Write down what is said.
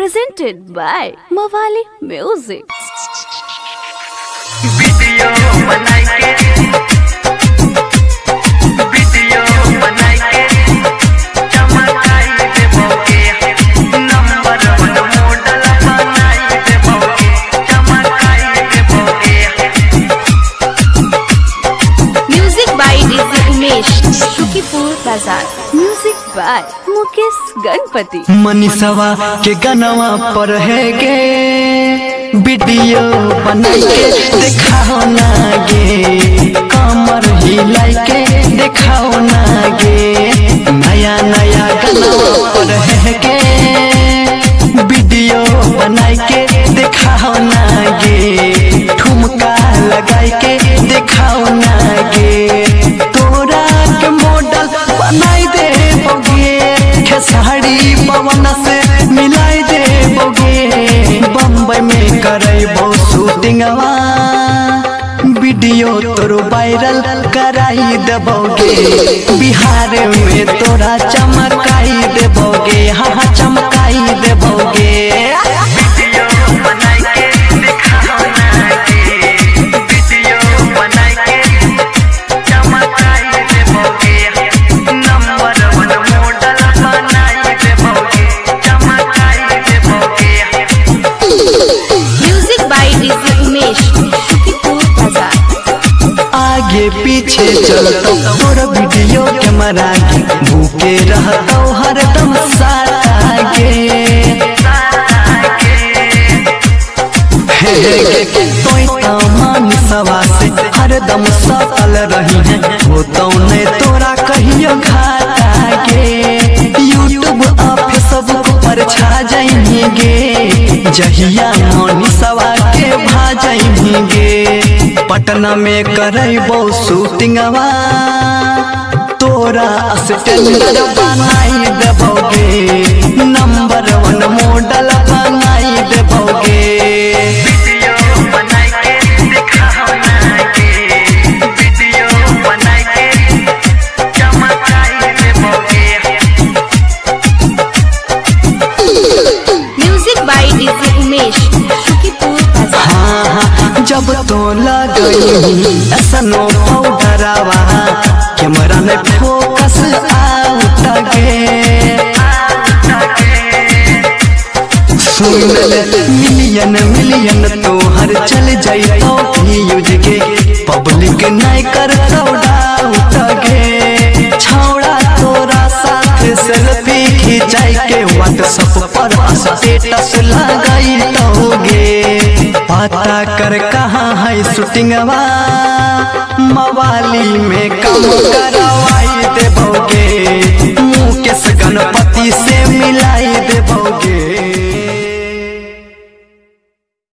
presented by Mawali Music. Music by Mukesh Ganpati. मनीषवा के गनवा पर है गे वीडियो बनाई के दिखाओ ना गे, कमर हिलाई के दिखाओ ना गे। नया नया गनवा पर है गे वीडियो बनाई के दिखाओ ना गे, ठुमका लगाई के दिखाओ ना गे। तोरा के मॉडल बनाई दे साड़ी पवन से मिलाई दे बोगे, बम्बई में करैबो शूटिंगवा वीडियो तोरो वायरल कराई देबोगे, बिहार में तोरा चमकाई देबोगे, हाँ चमकाई देबोगे। आगे पीछे चलतो तोर वीडियो कैमरा के भूखे रहतो हरदम सागे। तोई तमाम सवा से हरदम सफल रही है, वो तो ने तोरा कहियो घाटा के। यूट्यूब और फेसबुक पर छा जाएंगे, जहिया मनीषवा के भा जाएंगे। पटना में करैबो शूटिंगवा तोरा स्टैंडर्ड बनाई देबोगे, नंबर 1 मॉडल बनाई देबोगे। जब तो लगई ऐसनो पाउडरवा कैमरा में फोकस आउट गे। सुन ले मिलियन मिलियन तोहर चल जाइतो यूज के, पब्लिक नहीं करतो डाउट गे। छौड़ा तोरा साथ सेल्फी खिंचाई के व्हाट्सएप पर स्टेटस लगाइतोगे। पता कर कहाँ है शूटिंगवा, मवाली में काम करवाई देबोगे, मुकेश गणपति से मिलाई